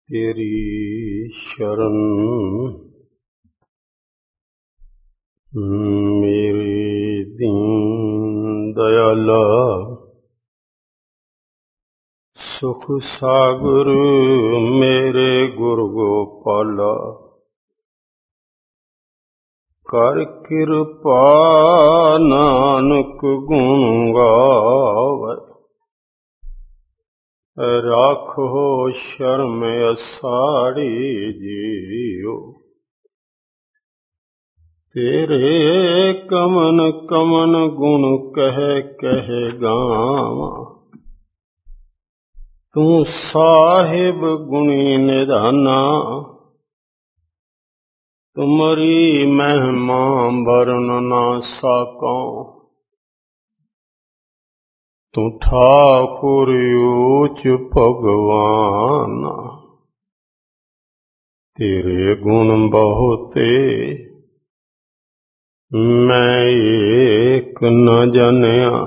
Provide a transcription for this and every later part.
तेरी शरण मेरे दीन दयाला, सुख सागर मेरे गुरु गोपाला। कर कृपा नानक गुण गावै, राखो शर्म असाड़ी जियो। तेरे कमन कमन गुण कह कह गावां, तू साहिब गुणी निधाना। तुमरी महिमा वरन ना साकों, तू ठाकुर ऊच भगवान। तेरे गुण बहुते मैं एक न जनिया,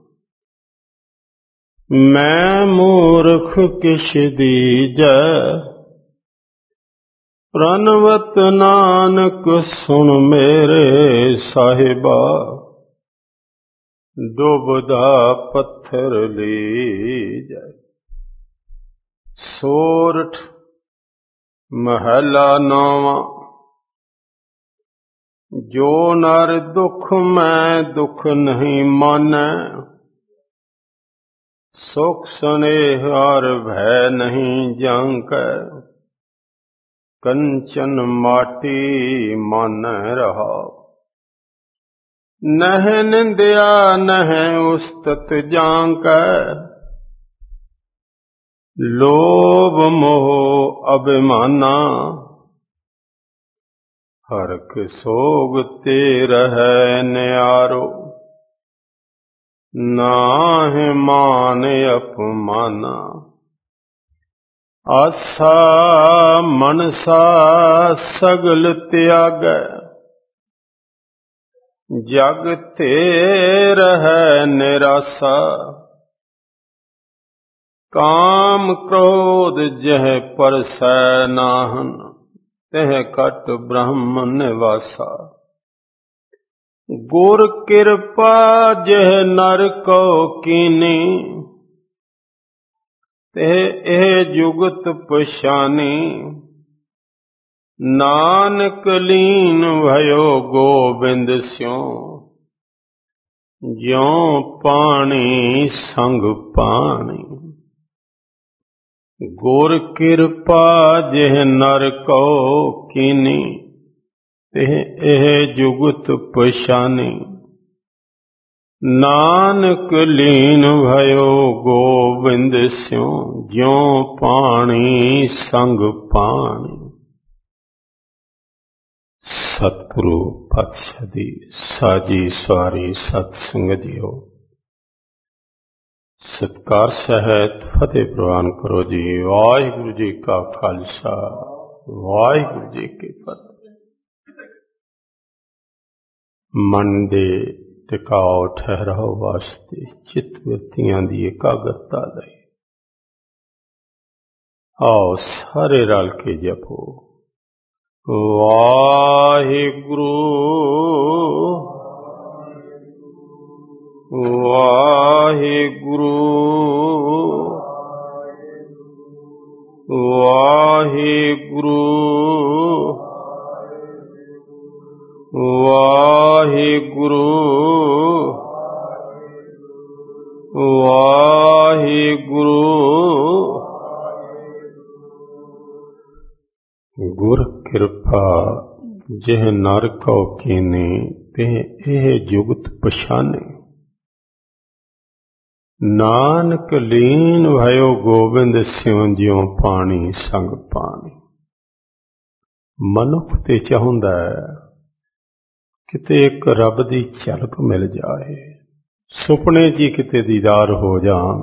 मैं मूर्ख किस दीजै। प्रणवत नानक सुन मेरे साहिबा, डुबदा पत्थर लीजै। सोरठ महला नौवां। जो नर दुख मैं दुख नहीं मानै, सुख स्नेह और भय नहीं जांकै। कंचन माटी मान रहा, नह निंदिया नह उस्तत जांकै। लोभ मोह अभिमाना, हरख सोग ते रहै न्यारो। नाहि मान अपमाना, आसा मनसा सगल त्यागै। जग ते रहै निरासा, काम क्रोध जह परसै नाहन। तह कट ब्रह्म निवासा, गुर कृपा जह नर को कीनी। तेह एह जुगत पछानी, नानक लीन भयो गोबिंद स्यों। ज्यों पानी संग पानी, गुर कृपा जह नर को कीनी। तेह एह जुगत पछानी, नानक लीन भयो गोबिंद स्यों। ज्यों पानी संग पानी। सतगुरु पातशाह दी साजी सवारी सत संगत जीओ, सत्कार सहित फतेह प्रवान करो जी। वाहिगुरु जी का खालसा, वाहिगुरु जी की फतेह। मन दे टिकाओ ठहराओ वास्ते चित्तवृत्तियां दी एकाग्रता लई आओ सारे रल के जपो वाहिगुरु वाहिगुरु वाहिगुरु वाहिगुरु वाहिगुरु। गुर कृपा जिह नर को कीनी, तेह एह जुगत पछाने। नानक लीन भयो गोबिंद स्यों। ज्यों पानी संग पानी। मनुख ते चाहुंदा है किते एक रब दी झलक मिल जाए, सुपने जी किते दीदार हो जान।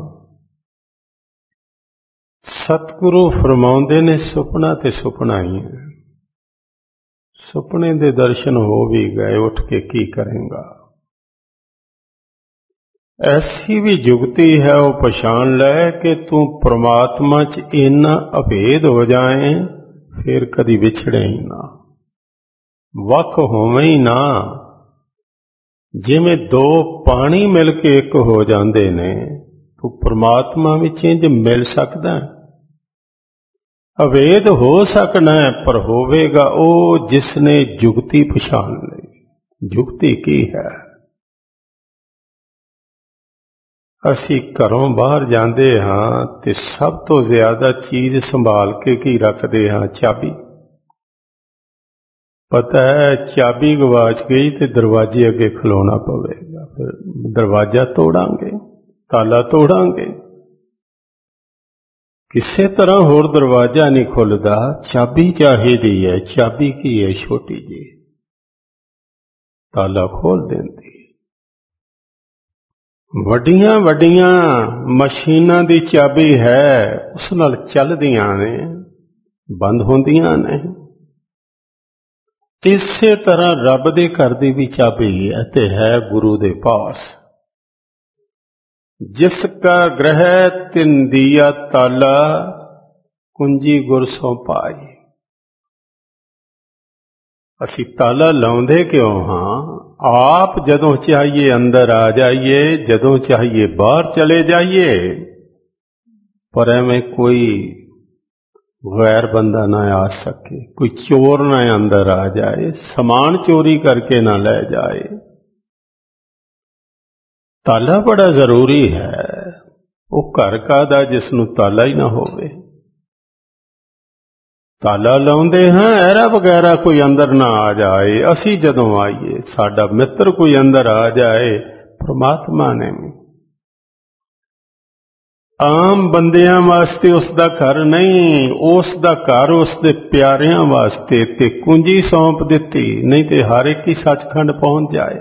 सतगुरु फरमाउंदे ने सुपना ते सुपना ही है। सुपने दे दर्शन हो भी गए, उठ के की करेंगा। ऐसी भी जुगती है वो पछाण लै कि तू परमात्मा च इन्ना अभेद हो जाए फिर कदी विछड़े ही ना, वख होवे ही ना। जिवें दो पानी मिल के एक हो जाते ने, तो परमात्मा विच इंज मिल सकदा है? अभेद हो सकना है, पर होवेगा वो जिसने जुगती पछाण ली। जुगती की है? असी घरों बाहर जाते हाँ तो सब तो ज्यादा चीज संभाल के की रखते हाँ? चाबी। पता है चाबी गवाच गई तो दरवाजे अगे खलोना पवेगा, फिर दरवाजा तोड़ांगे, ताला तोड़ांगे, किसी तरह होर दरवाजा नहीं खुलता, चाबी चाहिदी है। चाबी की है? छोटी जी, ताला खोल देंदी। वड्डियां वड्डियां मशीनां दी चाबी है, उस नाल चलदियां ने, बंद होंदियां ने। इसे तरह रब दे घर दी भी चाबी है ते है गुरु दे पास। जिसका ग्रह तिन दिया ताला, कुंजी गुर सो पाई। असी ताला लाउंदे क्यों हाँ? आप जदों चाहिए अंदर आ जाइए, जदों चाहिए बाहर चले जाइए, पर एवें कोई गैर बंदा ना आ सके, कोई चोर ना अंदर आ जाए, सामान चोरी करके ना ले जाए। ताला बड़ा जरूरी है। वो घर कादा जिसनूं ताला ही ना होवे। ताला लाउंदे हां ऐरा वगैरह कोई अंदर ना आ जाए। असी जदों आईए, साडा मित्र कोई अंदर आ जाए, परमात्मा ने भी आम बंदियां वास्ते उसदा घर नहीं, उसदा घर उसदे प्यारियां वास्ते ते कुंजी सौंप दिती, नहीं ते हर एक ही सचखंड पहुंच जाए।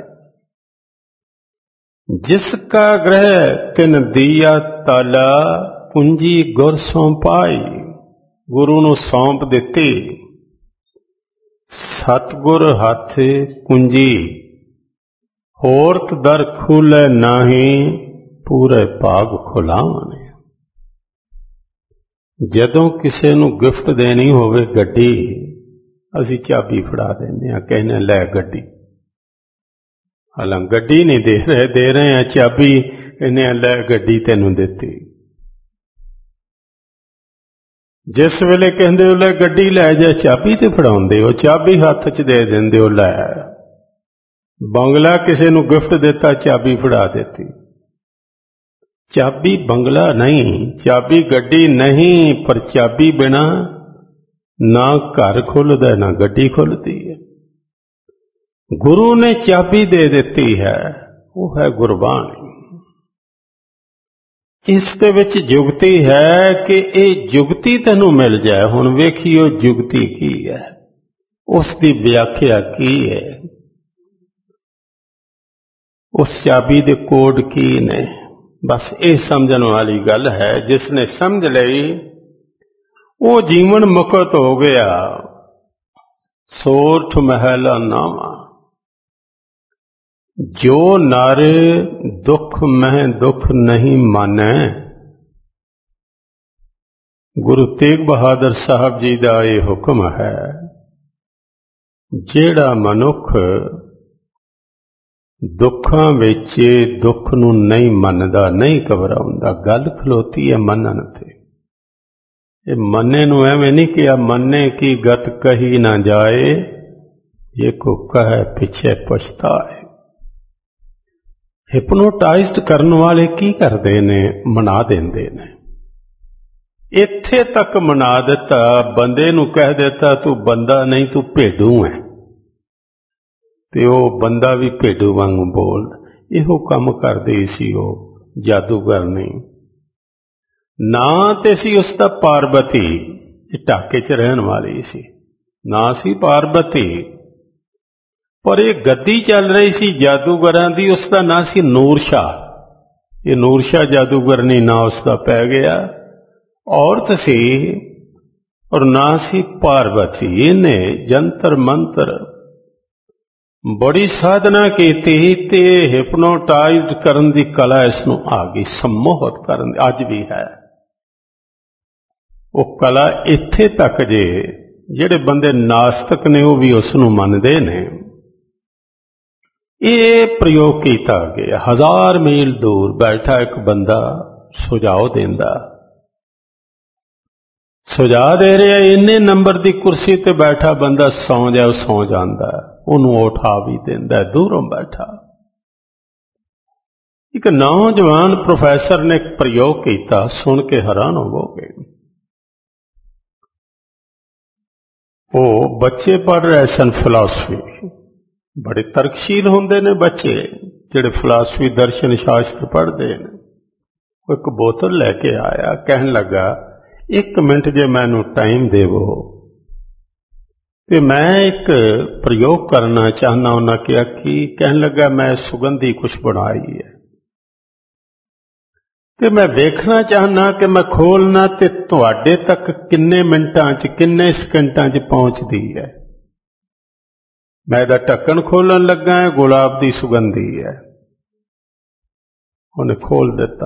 जिसका ग्रह तिन दिया ताला, कुंजी गुर सौंपाई। गुरु नूं सौंप दिती, सतगुर हथ कुंजी, होरत दर खुले नाही, पूरे भाग खुलावने। जदों किसी नूं गिफ्ट देनी होवे गड्डी, असी चाबी फड़ा देने, कहने लै गड्डी। हालांकि गड्डी नहीं दे रहे हैं चाबी, कहने लै गड्डी तैनूं दिती। जिस वेले कहंदे हो लै गड्डी लै जा, चाबी ते फड़ाउंदे हो, चाबी हथ च दे दिंदे हो। लै बंगला किसी नूं गिफ्ट दिता, चाबी फड़ा देती। चाबी बंगला नहीं, चाबी गड्डी नहीं, पर चाबी बिना ना घर खुलदा ना गड्डी खुलती है। गुरु ने चाबी दे देती है, वो है गुरबाणी। इस दे विच जुगती है कि ये जुगती तैनूं मिल जाए। हुण वेखियो जुगती की है, उसकी व्याख्या की है, उस चाबी दे कोड की ने। बस ये समझण वाली गल है। जिसने समझ लई वो जीवन मुक्त हो गया। सोठ महला नावा, जो नर दुख में दुख नहीं माने। गुरु तेग बहादुर साहब जी का यह हुक्म है, जेड़ा मनुख दुखां विच दुख नूं नहीं मनदा, नहीं घबराउंदा, गल खलोती है मनन ते। ये मन्ने नूं एवें नहीं किया, मन्ने की गत कही ना जाए, ये को कहे पिछे पछताए। हिपनोटाइज्ड करने वाले की करते ने? मना देंदे ने। इत्थे तक मना दिता, बंदे नूं कह दिता तू बंदा नहीं, तू भेडू है, ते ओ बंदा भी भेडू वांगू बोल। इहो काम करदे सी ओ जादूगर नहीं। ना ते सी उसदा पार्वती, ढाके च रहन वाली सी, ना सी पार्वती, पर यह गद्दी चल रही सी जादूगरां दी, उसका ना सी नूरशाह। ये नूरशाह जादूगर नहीं, ना उसका पै गया। औरत सी और ना सी पार्वती। इन्हें जंतर मंत्र बड़ी साधना की ते हिपनोटाइज करन दी कला इसनूं आ गई, सम्मोहित करन दी अज भी है। वो कला इत्थे तक जे जिहड़े बंदे नास्तिक ने वो भी उसनूं मनदे ने। ये प्रयोग किया गया, 1000 मील दूर बैठा एक बंदा सुझाव देंदा, सुझाव दे रहा, इन्ने नंबर की कुर्सी ते बैठा बंदा सौ जाए सौ जाता, उन्होंने उठा भी देंदा दूरों बैठा। एक नौजवान प्रोफैसर ने एक प्रयोग किया, सुन के हैरान होवोगे। वो बच्चे पढ़ रहे सन फिलासफी, बड़े तर्कशील होंदे ने बच्चे जिहड़े फिलासफी दर्शन शास्त्र पढ़ते हैं। एक बोतल लैके आया, कहन लगा 1 मिनट जे मैनू टाइम देवो ते मैं एक प्रयोग करना चाहना। उन्हें कहा कि कहन लगा मैं सुगंधी कुछ बनाई है ते मैं देखना चाहना कि मैं खोलना ते तुहाडे तक किन्ने मिनटां च किन्ने सेकंडां च पहुंचदी है। मैं इहदा ढक्कन खोलन लगा है, गुलाब की सुगंधी है। उन्हें खोल दिता,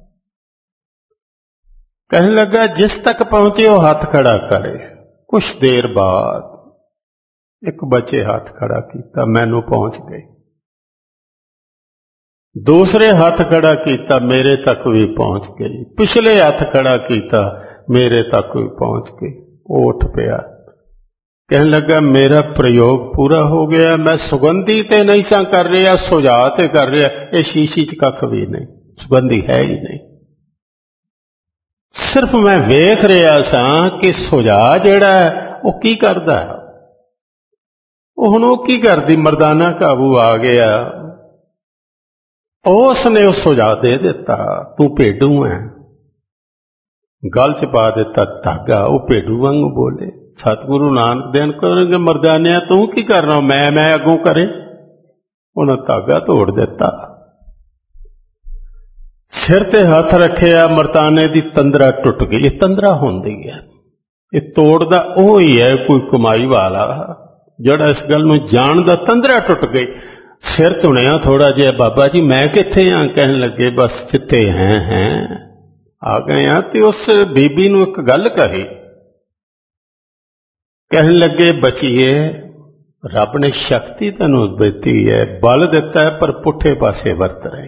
कहने लगा जिस तक पहुंचे वो हाथ खड़ा करे। कुछ देर बाद एक बच्चे हाथ खड़ा किया, मैनू पहुंच गए। दूसरे हाथ खड़ा किया, मेरे तक भी पहुंच गई। पिछले हाथ खड़ा किया, मेरे तक भी पहुंच गई। वो उठ पिया, कहने लगा मेरा प्रयोग पूरा हो गया। मैं सुगंधी ते नहीं सा कर रहा, सुझाव ते कर रहा। ये शीशी च कख भी नहीं, सुगंधी है ही नहीं। सिर्फ मैं वेख रहा सा कि सुझाव जिहड़ा वो की करदा है। हुण वो की करदी, मर्दाना काबू आ गया, उसने उस सुझाव दे दिता, तू भेडू है। गल च पा दिता धागा, वो भेडू वांगू बोले। सतगुरु नानक देन करेंगे, मर्दानिया तू की करना, मैं अगों करे। उन्हें धागा तोड़ दिता, सिर ते हाथ रखिया, मर्दाने की तंद्रा टुट गई। ये तंद्रा होंदी है, ये तोड़दा वो ही है कोई कमाई वाला जड़ा इस गल नूं जानदा। तंद्रा टुट गई, सिर धुनिया थोड़ा जिहा, बाबा जी मैं कित्थे हां? कहन लगे बस जिथे हैं आ गए हां। ते उस बीबी नूं एक गल कही, कहन लगे बचीए, रब ने शक्ति तैनूं दित्ती है, बल दिता है, पर पुठे पासे वरत रहे।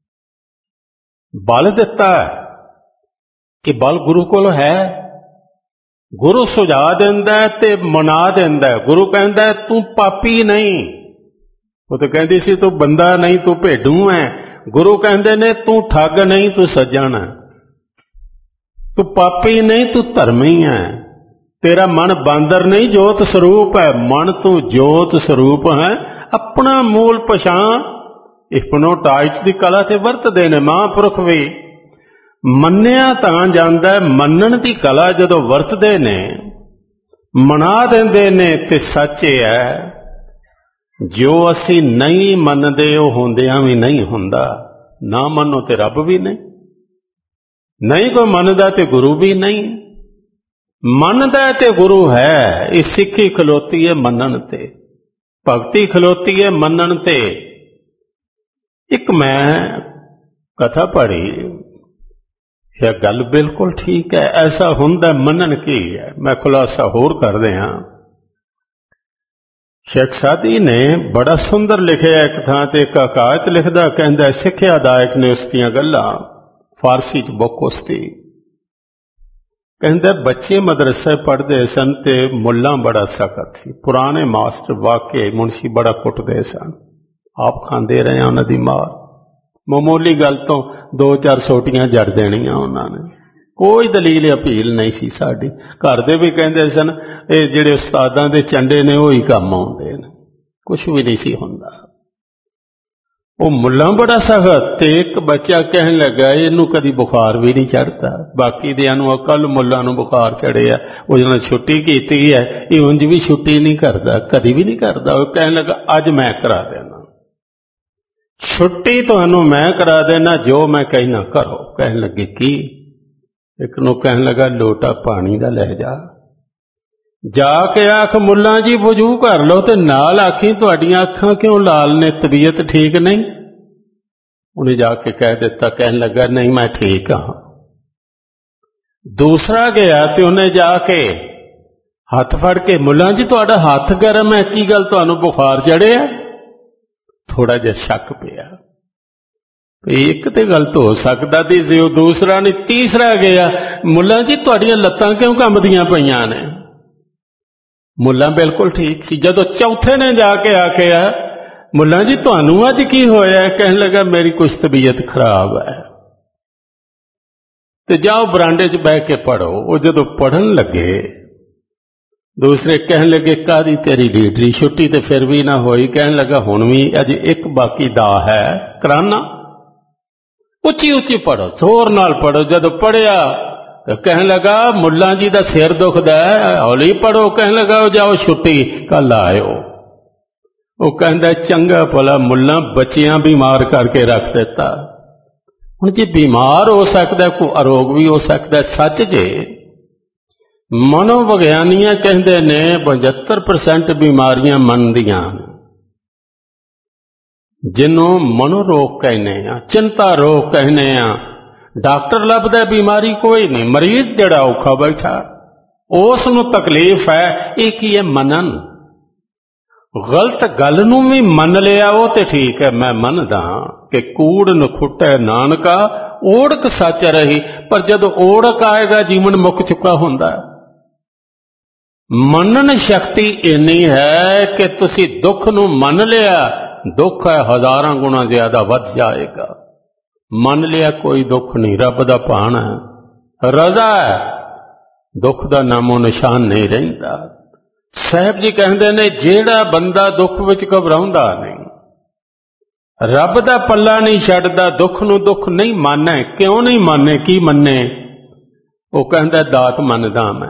बल दिता है कि बल गुरु कोल है। गुरु सुझा देंदा है ते मना देंदा है। गुरु कहंदा है तू पापी नहीं, वो तो कहती सी तू बंदा नहीं, तू भेडू है। गुरु कहंदे ने तू ठग नहीं, तू सज्जन है। तू पापी नहीं, तू धर्मी है। तेरा मन बांदर नहीं, जोत स्वरूप है। मन तू जोत स्वरूप है, अपना मूल पछाण। हिपनोटाइज की कला ते वरतदे ने महापुरख भी। मन्निया तां जांदा है, मनन की कला जदों वरतदे ने, मना देंदे ने ते सच है जो असी नहीं मनदे वो होंदियां भी नहीं हुंदा। ना मनो ते रब भी नहीं, नहीं कोई मनदा ते गुरु भी नहीं। मनदा ते गुरु है। ये सिक्खी खलोती है मनन ते, भगती खलोती है मनन ते। एक मैं कथा पढ़ी, यह गल बिल्कुल ठीक है, ऐसा हुंदा मनन की है। मैं खुलासा होर कर दिया। शेख सादी ने बड़ा सुंदर लिखा एक थां ते एक हकायत लिखदा, कहंदा सिक्ख्यादायक ने उसदियां गल्लां फारसी च बुक उसदी। कहंदा बच्चे मदरसे पढ़ते सन ते मुल्ला बड़ा सख्त सी। पुराने मास्टर वाकई मुंशी बड़ा कुटदे सन, आप खांदे रहे उन्हां दी मार। मामूली गल तो 2-4 सोटियां जड़ देनियां उन्होंने, कोई दलील अपील नहीं सी साडी। घर दे भी कहंदे सन ये जिहड़े उस्तादां दे चंडे ने वही काम आउंदे ने, कुछ भी नहीं सी हुंदा। वो मुल्ला बड़ा सख्त ते एक बच्चा कहन लगा इनू कदी बुखार भी नहीं चढ़ता। बाकी दियां नूं कल मुल्ला नूं बुखार चढ़िया, वो जिन्हें छुट्टी की है ये उंज भी छुट्टी नहीं करता, कदी भी नहीं करता। वो कहन लगा अज मैं करा देना छुट्टी, तुहानू मैं करा देना, जो मैं कहना करो। कहन लगे की? एक नूं कहन लगा लोटा पानी दा लै जा। जाके आख मुल्ला जी वजू कर लो तो नाल आखी तुहाडियां अखां क्यों लाल ने, तबीयत ठीक नहीं? उन्हें जाके कह दिता, कहने लगा नहीं मैं ठीक हाँ। दूसरा गया तो उन्हें जाके हथ फड़ के, मुल्ला जी तुहाडा हथ गर्म है, की गल तुहानू बुखार चढ़िया? थोड़ा जिहा शक पिया, एक तो गलत हो सकता थी जी। दूसरा नहीं, तीसरा गया, मुल्ला जी तुहाडियां लत्तां क्यों कंबदियां पईयां ने? मुल्ला बिल्कुल ठीक सी। जदों चौथे ने जाके आखिया, मुल्ला जी तुहानू अज की होया? कहने लगा मेरी कुछ तबीयत खराब है। तो जाओ बरांडे च बह के पढ़ो। वो जदों पढ़न लगे, दूसरे कहने लगे कादी तेरी लीडरी छुट्टी तो फिर भी ना होई? कहने लगा हुण भी अज एक बाकी दा है, कराना। उची उची पढ़ो, जोर नाल पढ़ो। जदों पढ़िया तो कहने लगा मुल्ला जी दा सिर दुखदा है, हौली पढ़ो। कहने लगा जाओ छुट्टी कल आयो। वो कहंदा चंगा भला मुल्ला बच्चियां बीमार करके रख दिता। हुण जे बीमार हो सकता, कोई अरोग भी हो सकता, सच जे मनोविग्यानियां कहंदे ने 75% बीमारियां मन दियां, जिन्हों मनोरोग कहने आ, चिंता रोग कहने आ। डॉक्टर लभदा बीमारी कोई नहीं, मरीज जिहड़ा औखा बैठा उस नूं तकलीफ है। ये की है? मनन। गलत गल नूं भी मन लिया वो तो ठीक है, मैं मनदा कि कूड़ नखुटै नानका ओढ़क सच रही। पर जदों ओढ़क आएगा जीवन मुक चुका हुंदा। मनन शक्ति इन्नी है कि तुसी दुख नूं मन लिया, दुख है हजारां गुणा ज्यादा वध जाएगा। मन लिया कोई दुख नहीं, रब दा भाण है, रजा है, दुख दा नामो निशान नहीं रहिंदा। साहब जी कहंदे ने जेड़ा बंदा दुख विच घबराउंदा नहीं, रब दा पल्ला नहीं छड्डदा, दुख नूं दुख नहीं माने। क्यों नहीं माने? की मन्ने? वो कहंदा दात मनदा मैं।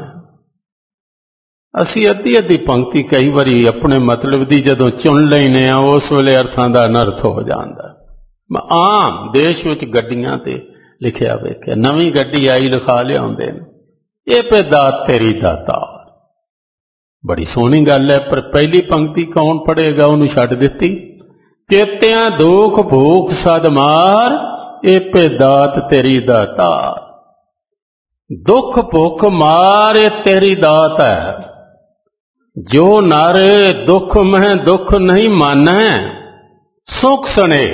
असी अद्धी अद्धी पंक्ति कई बारी अपने मतलब दी जदों चुन लैने आ, उस वेले अर्थां दा अनर्थ हो जांदा। आम देश विच गड्डियां ते लिखिया वेखिया, नवीं गड्डी आई लिखा लियाउंदे ने, ये पे दात तेरी दाता। बड़ी सोहनी गल है, पर पहली पंक्ति कौन पढ़ेगा? उन्होंने छड्ड दित्ती। केतियां दुख भूख सद मार, ये पे दात तेरी दाता। दुख भूख मार ये तेरी दात है। जो नर दुख में दुख नहीं माने, सुख सने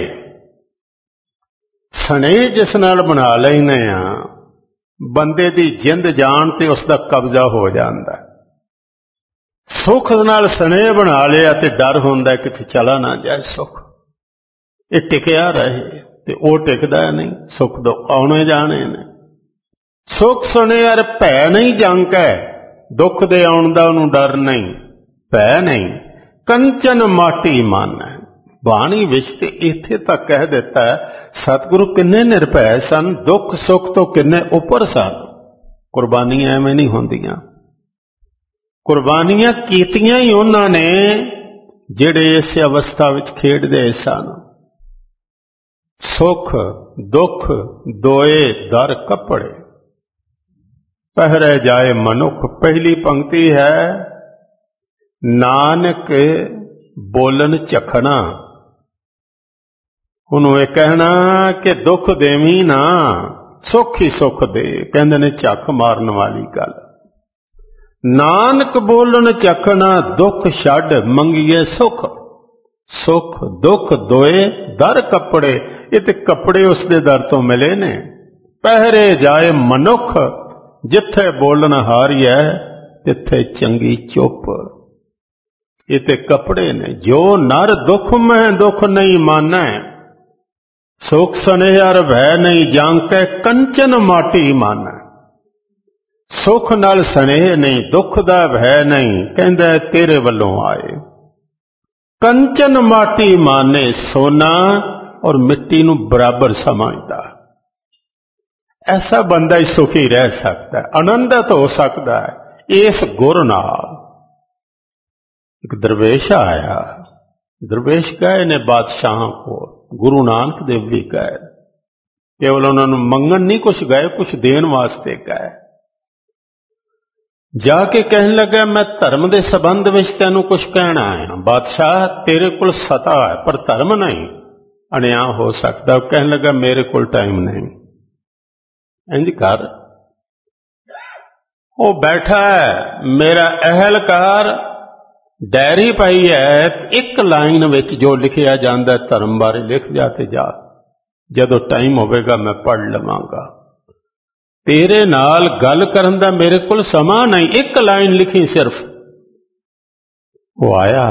सने जिस नाल बना लैने आ, बंदे दी जिंद जान ते उसका कब्जा हो जाता। सुख नाल सने बना लिया ते डर होंदा किते चला ना जाए सुख, ये टिकिया रहे ते वो टिकदा नहीं। सुख दो आने जाने ने। सुख सुने यार भै नहीं जंक है, दुख दे आउण दा उहनूं डर नहीं, भै नहीं। कंचन माटी मन है। बाणी विच ते इत्थे तक कह दिता है, सतगुरु किन्ने निर्भय सन, दुख सुख तो किन्ने उपर सन। कुर्बानियां एवें नहीं होंदियां। कुर्बानियां कीतियां ही उन्हां ने जिहड़े इस अवस्था विच खेडदे सन। सुख दुख दोए दर कपड़े, पहरे जाए मनुख। पहली पंक्ति है नानक बोलन चखना। उन्होंने कहना कि दुख देवी ना, सुख ही सुख दे। कहंदे ने झक मारन वाली गल। नानक बोलन चखना, दुख छड्ड मंगिए सुख। सुख दुख दोए दर कपड़े, ये ते कपड़े उसके दर तो मिले ने। पहरे जाए मनुख, जिथे बोलन हारिया तिथे चंगी चुप। ये ते कपड़े ने। जो नर दुख में दुख नहीं मानै, सुख सनेहर भय नहीं जांकै, कंचन माटी मानै। सुख नाल स्नेह नहीं, दुख दा भय नहीं, कहंदा तेरे वल्लों आए। कंचन माटी माने, सोना और मिट्टी नूं बराबर समझदा। ऐसा बंदा ही सुखी रह सकता है, आनंदित हो सकता है इस गुर नाल। एक दरवेश आया, दरवेश गए ने बादशाह को, गुरु नानक देव भी गए। केवल उन्होंने मंगन नहीं कुछ गए, कुछ देन वास्ते गए। जाके कहने लगा मैं धर्म के संबंध में तेनों कुछ कहना आया बादशाह तेरे को सता है पर धर्म नहीं अनिया हो सकता। कहने लगा मेरे को टाइम नहीं इंज कर। वो बैठा है मेरा अहलकार डायरी पाई है एक लाइन विच जो लिखिया जाता है धर्म बारे लिख जाते जा जदों टाइम होवेगा मैं पढ़ लवांगा। तेरे नाल गल करन दा मेरे कोल समा नहीं एक लाइन लिखी सिर्फ। वो आया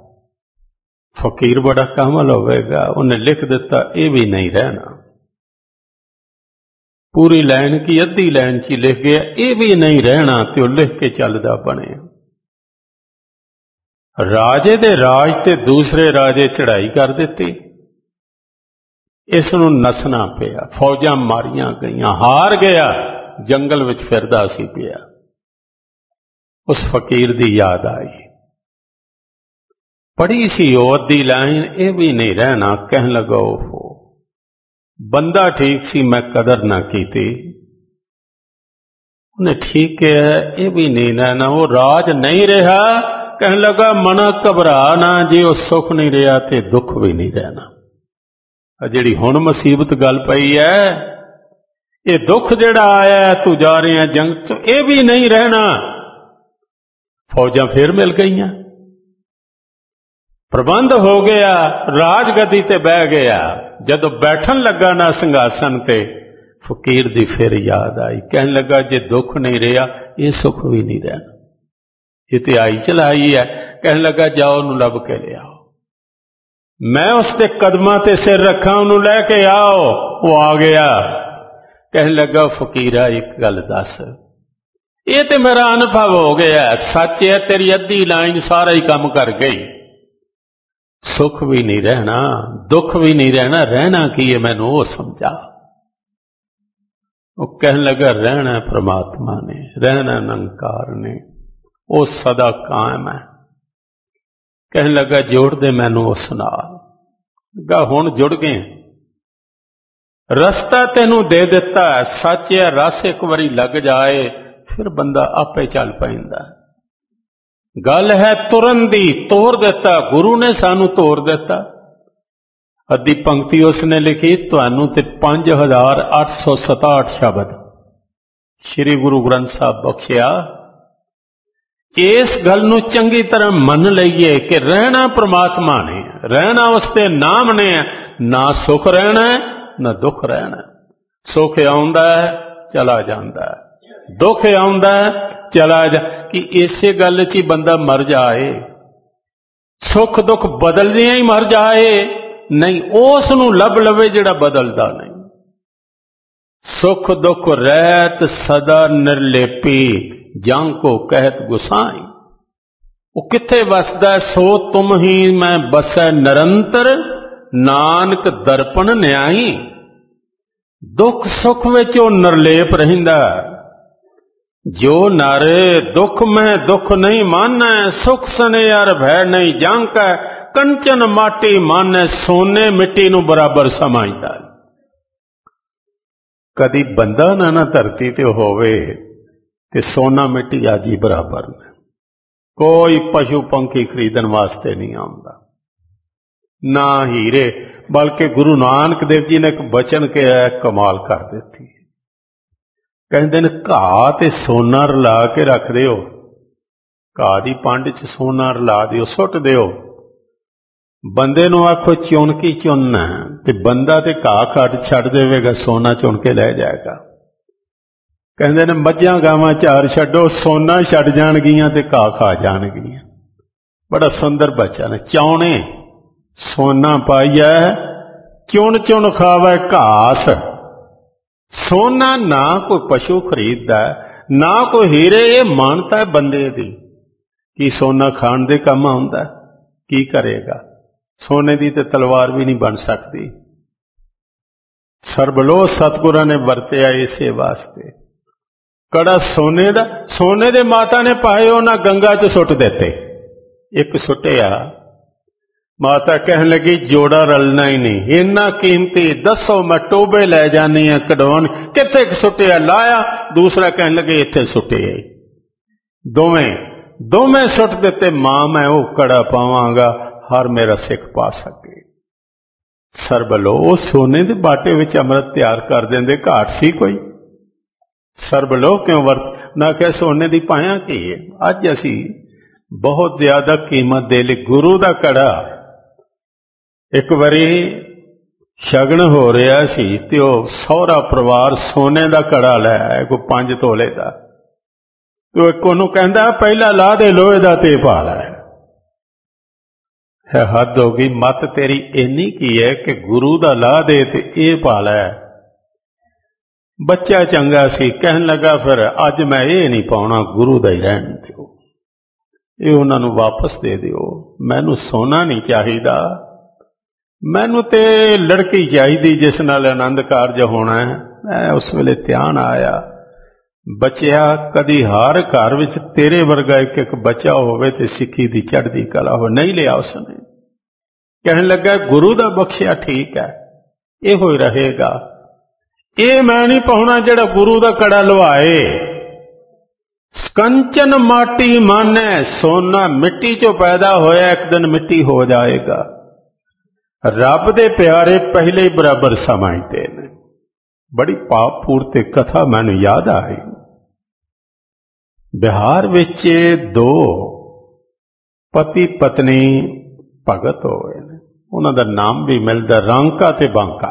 फकीर बड़ा कामल होवेगा उन्हें लिख दिता ये भी नहीं रहना। पूरी लाइन की अद्धी लाइन च लिख गया ये भी नहीं रहना तो लिख के चलदा बने। राजे दे राज ते दूसरे राजे चढ़ाई कर दिती इसनूं नसना पिया फौजां मारियां गईयां हार गया जंगल विच फिरदा सी पिया। उस फकीर दी याद आई पढ़ी सी ओ अद्धी लाइन ये भी नहीं रहना। कहन लगा ओहो बंदा ठीक सी मैं कदर ना की उन्हें ठीक है ये भी नहीं रहना। वो राज नहीं रहा कहने लगा मना घबरा ना जे वो सुख नहीं रहा तो दुख भी नहीं रहना। जिहड़ी हुण मुसीबत गल पई है ये दुख जिहड़ा आया तू जा रहे जंग तो ये भी नहीं रहना। फौजां फिर मिल गईयां प्रबंध हो गया राजगद्दी ते बह गया। जदों बैठन लगा ना संघासन ते फकीर दी फिर याद आई। कहने लगा जे दुख नहीं रहा ये सुख भी नहीं रहना। ये तो आई चलाई है। कहने लगा जाओ उन्होंने लभ के ले आओ मैं उसके कदमां ते सिर रखा उन्होंने लैके आओ। वो आ गया। कहने लगा फकीरा एक गल दस ये तो मेरा अनुभव हो गया सच है तेरी अद्धी लाइन सारा ही काम कर गई। सुख भी नहीं रहना दुख भी नहीं रहना रहना की है मैनू वो समझा। वो कहने लगा रहना परमात्मा ने रहना निरंकार ने वो सदा कायम है। कहने लगा जोड़ दे मैनू उस नाल हुण जुड़ गए रस्ता तेनू दे दिता है सच है रस एक बारी लग जाए फिर बंदा आपे चल पैंदा। गल है तुरन दी तोड़ दिता गुरु ने सानू तोड़ दिता। अद्धी पंक्ति उसने लिखी तुहानू ते 5867 शब्द श्री गुरु ग्रंथ साहब बख्शिया। इस गल नूं चंगी तरह मन लईए कि रहना परमात्मा ने रहना उसके नाम ने ना सुख रहना है ना दुख रहना। सुख आउंदा है चला जांदा है दुख आउंदा है चला जा कि इसे गल च ही बंदा मर जाए सुख दुख बदलदियां ही मर जाए नहीं उस नूं लभ लवे जिहड़ा बदलदा नहीं। सुख दुख रहत सदा निर्लेपी जंग को कहत गुसाई। वो किथे वसदा सो तुम ही मैं बसै निरंतर नानक दर्पण न्याई। दुख सुख विच ओ निर्लेप रहिंदा जो नर दुख में दुख नहीं मानै सुख सने यार भय नहीं जांक कंचन माटी मानै सोने मिट्टी नूं बराबर समझदा। कदी बंदा ना धरती ते होवे ते सोना मिट्टी आजी बराबर ने कोई पशु पंखी खरीदन वास्ते नहीं आउंदा ना हीरे। बल्कि गुरु नानक देव जी ने एक बचन कहा कमाल कर देती कहते ने घाह ते सोना रला के रख दिओ घाह दी पंड च सोना रला दिओ सुट दिओ बंदे नूं आखो चुन की चुनना ते बंदा ते घाह खट छड़ देवेगा सोना चुन के लै जाएगा। कहते ने मझां गावां चार छड्डो सोना छड़ जाणगियां ते घाह खा जाणगियां। बड़ा सुंदर बचन है। चौने सोना पाइया चुन चुन खावे घास। सोना ना कोई पशु खरीददा ना कोई हीरे ये मानता है बंदे दी कि सोना खाण दे काम आउंदा की करेगा। सोने दी ते तलवार भी नहीं बन सकती। सरबलो सतगुरां ने वरतिया इसे वास्ते कड़ा सोने दा सोने दे माता ने पाए उन्हां गंगा च सुट दिते। एक सुटिया माता कहन लगी जोड़ा रलना ही नहीं इन्ना कीमती दसो मैं टोबे लै जानी है कढाउण किथे सुटिया लाया दूसरा कहन लगे इत्थे सुटिया दोवें सुट दिते, मां मैं वो कड़ा पावांगा हर मेरा सिख पा सके। सरबलो सोने दे बाटे विच अमृत तैयार कर देंदे, घाट सी कोई? सरबलो क्यों वरत ना कह सोने दी पाया की है। अज असी बहुत ज्यादा कीमत दे लई गुरु दा कड़ा। एक बारी शगन हो रहा सी ते ओ सहुरा परिवार सोने दा कड़ा लै आया, कोई 5 तोले दा। तो एक ओनू कहंदा पहला ला दे लोहे दा ते पा लै। हद हो गई, मत तेरी इन्नी की है कि गुरु दा ला दे ते ये पा लै। बच्चा चंगा सी, कहन लगा फिर अज मैं ये नहीं पाउणा, गुरु दा ही रहन दिओ, ये उन्हां नूं वापस दे दिओ, मैनू सोना नहीं चाहिदा, मैनू ते लड़की चाहिदी जिस नाल आनंद कारज होना है। मैं उस वेले ध्यान आया, बचिया कदी हर घर विच तेरे वर्गा एक एक बच्चा होवे ते सिक्खी दी चढ़दी कला हो। नहीं लिया उसने, कहन लगा गुरु दा बख्शिया ठीक है, ये हो रहेगा, ये मैं नहीं पाउणा जेड़ा गुरु दा कड़ा लवाए। कंचन माटी माने, सोना मिट्टी चो पैदा होया, एक दिन मिट्टी हो जाएगा। रब दे प्यारे पहले ही बराबर समझते हैं। बड़ी पाप पूर्ति कथा मैनू याद आई। बिहार विच 2 पति पत्नी भगत होए, उन्हां दा नाम भी मिलदा रांका ते बांका।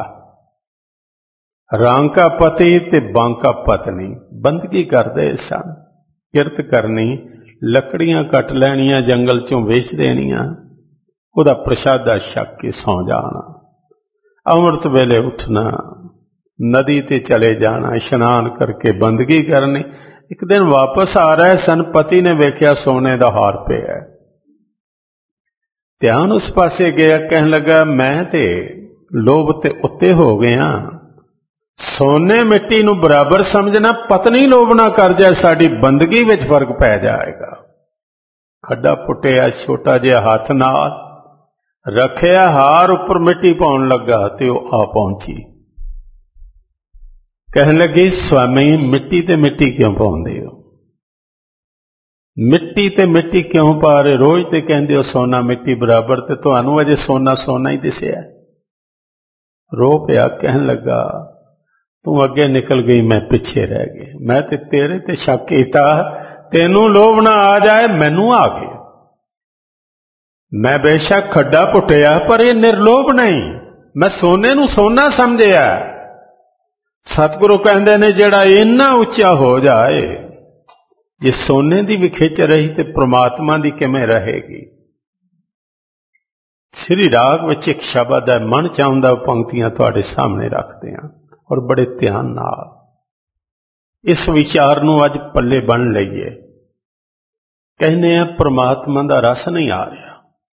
रांका पति ते बांका पत्नी बंदगी करदे सन, किरत करनी, लकड़ियां कट लैणियां, जंगल चों वेच देणियां, उहदा प्रशादा छक के सौ जाना, अमृत वेले उठना, नदी ते चले जाना, इशनान करके बंदगी करनी। एक दिन वापस आ रहे सन, पति ने वेख्या सोने दा हार पिया है। ध्यान उस पासे गया, कहन लगा मैं ते लोभ ते उत्ते हो गया, सोने मिट्टी नूं बराबर समझना, पत्नी लोभ ना कर जाए, साडी बंदगी विच फर्क पै जाएगा। खड्डा पुटिया छोटा जिहा हथ नाल रखिया, हार उपर मिट्टी पाउण लगा ते ओ आ पहुंची। कहन लगी स्वामी मिट्टी ते मिट्टी क्यों पाउंदे हो, मिट्टी ते मिट्टी क्यों पा रहे, रोज ते कहंदे हो सोना मिट्टी बराबर, ते तुहानू अजे सोना सोना ही दिसिया। रो पिया, कहन लगा तू अगे निकल गई, मैं पिछे रह गई, मैं ते तेरे ते शक कीता, तेनू लोभ ना आ जाए, मैनू आ गया। मैं बेशक खड्डा पुटिया पर यह निर्लोभ नहीं, मैं सोने नू सोना समझिया। सतगुरु कहंदे ने जेड़ा इन्ना उच्चा हो जाए, जे सोने दी भी खिच रही ते परमात्मा दी किवें रहेगी। श्री राग विच एक शब्द है, मन चाहुंदा पंक्तियां तुहाडे सामने रखदे हां और बड़े ध्यान नाल इस विचार नू अज पल्ले बन लईए। कहने आ परमात्मा दा रस नहीं आ रहा,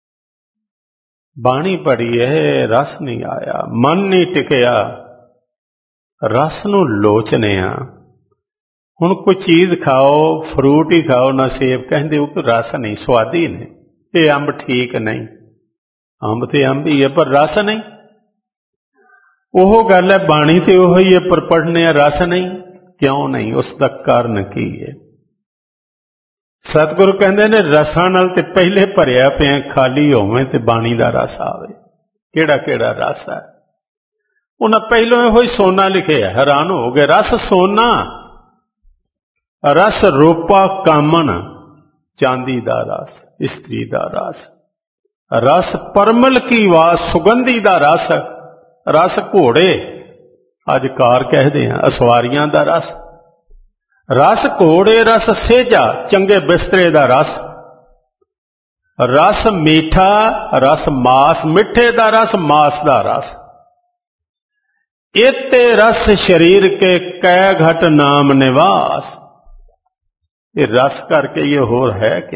बाणी पढ़ी है रस नहीं आया, मन नहीं टिकया, रस नू लोचने आ। हुण कोई चीज खाओ, फ्रूट ही खाओ ना सेब, कहंदे हो कि रस नहीं, स्वादी ने, ये अंब ठीक नहीं, अंब ते अंब ही है पर रस नहीं। ओह गल है, बाणी ते ओह ही है पर पढ़ने रस नहीं, क्यों नहीं, उसका कारण की है। सतगुरु कहंदे ने रसां नाल ते पहले भरिया पिया, खाली होवे ते बाणी दा रस आवे। केड़ा केड़ा रस है, उन्हां पहलों इहो ही सोना लिखे, हैरान हो गए। रस सोना, रस रूपा कामन, चांदी दा रस, इस्त्री दा रस, रस परमल की वास, सुगंधी दा रस, रस घोड़े अज कार कहते हैं, असवारियां दा रस, रस घोड़े, रस सेजा, चंगे बिस्तरे दा रस, रस मीठा, रस मास, मिठे दा रस, मास दा रस, इते रस शरीर के कै घट नाम निवास। ये रस करके ये होर है कि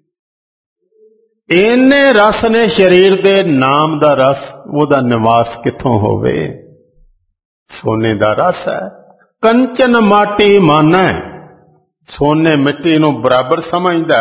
इन्ने रस ने शरीर दे, नाम दा रस, वो दा निवास किथों होवे। सोने दा रस है, कंचन माटी माना, सोने मिट्टी नू बराबर समझदा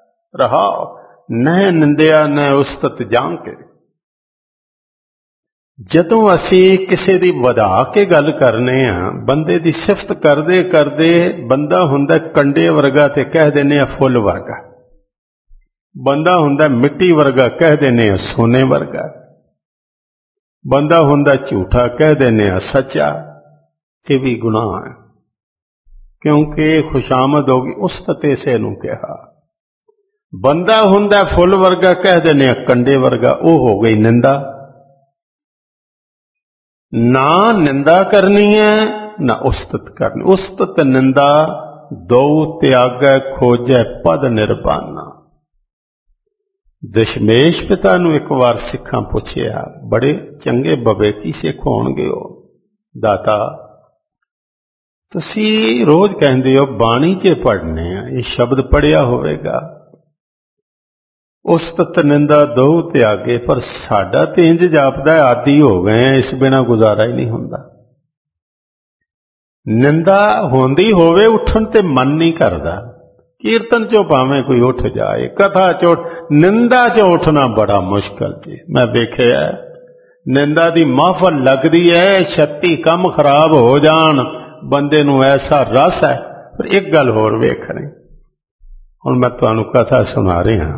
रहा, न निंदिया न उस्तत जांके। ਜਦੋਂ ਅਸੀਂ ਕਿਸੇ ਦੀ ਵਧਾ ਕੇ ਗੱਲ ਕਰਨੇ ਆ, ਬੰਦੇ ਦੀ ਸਿਫਤ ਕਰਦੇ ਕਰਦੇ ਬੰਦਾ ਹੁੰਦਾ ਕੰਡੇ ਵਰਗਾ ਤੇ ਕਹਿ ਦਿੰਦੇ ਆ ਫੁੱਲ ਵਰਗਾ, ਬੰਦਾ ਹੁੰਦਾ ਮਿੱਟੀ ਵਰਗਾ ਕਹਿ ਦਿੰਦੇ ਆ ਸੋਨੇ ਵਰਗਾ, ਬੰਦਾ ਹੁੰਦਾ ਝੂਠਾ ਕਹਿ ਦਿੰਦੇ ਆ ਸੱਚਾ। ਇਹ ਵੀ ਗੁਨਾਹ ਹੈ, ਕਿਉਂਕਿ ਖੁਸ਼ਾਮਦ ਹੋ ਗਈ ਉਸਤਤ ਇਸੇ ਨੂੰ ਕਿਹਾ। ਬੰਦਾ ਹੁੰਦਾ ਫੁੱਲ ਵਰਗਾ ਕਹਿ ਦਿੰਦੇ ਆ ਕੰਡੇ ਵਰਗਾ, ਉਹ ਹੋ ਗਈ ਨਿੰਦਾ। ਨਾ ਨਿੰਦਾ ਕਰਨੀ ਹੈ ਨਾ ਉਸਤਤ ਕਰਨੀ। ਉਸਤਤ ਨਿੰਦਾ ਦੋ ਤਿਆਗੈ ਖੋਜੈ ਪਦ ਨਿਰਬਾਨਾ। ਦਸ਼ਮੇਸ਼ ਪਿਤਾ ਨੂੰ ਇੱਕ ਵਾਰ ਸਿੱਖਾਂ ਪੁੱਛਿਆ, ਬੜੇ ਚੰਗੇ ਬਵੇ ਕੀ ਸਿੱਖ ਹੋਣਗੇ ਉਹ, ਦਾਤਾ ਤੁਸੀਂ ਰੋਜ਼ ਕਹਿੰਦੇ ਹੋ ਬਾਣੀ 'ਚ ਪੜ੍ਹਨੇ ਆ, ਇਹ ਸ਼ਬਦ ਪੜ੍ਹਿਆ ਹੋਵੇਗਾ, ਉਸਤਤ ਨਿੰਦਾ ਦੋ ਤਿਆਗੇ, ਪਰ ਸਾਡਾ ਤੇ ਇੰਜ ਜਾਪਦਾ ਆਦੀ ਹੋ ਗਏ, ਇਸ ਬਿਨਾਂ ਗੁਜ਼ਾਰਾ ਹੀ ਨਹੀਂ ਹੁੰਦਾ। ਨਿੰਦਾ ਹੁੰਦੀ ਹੋਵੇ ਉੱਠਣ ਤੇ ਮਨ ਨਹੀਂ ਕਰਦਾ। ਕੀਰਤਨ ਚੋਂ ਭਾਵੇਂ ਕੋਈ ਉੱਠ ਜਾਏ, ਕਥਾ ਚੋਂ, ਨਿੰਦਾ ਚੋਂ ਉੱਠਣਾ ਬੜਾ ਮੁਸ਼ਕਲ ਜੀ। ਮੈਂ ਵੇਖਿਆ ਨਿੰਦਾ ਦੀ ਮਹਫਲ ਲੱਗਦੀ ਹੈ, 36 ਕੰਮ ਖਰਾਬ ਹੋ ਜਾਣ, ਬੰਦੇ ਨੂੰ ਐਸਾ ਰਸ ਹੈ। ਪਰ ਇੱਕ ਗੱਲ ਹੋਰ ਵੇਖਣੀ, ਹੁਣ ਮੈਂ ਤੁਹਾਨੂੰ ਕਥਾ ਸੁਣਾ ਰਿਹਾ,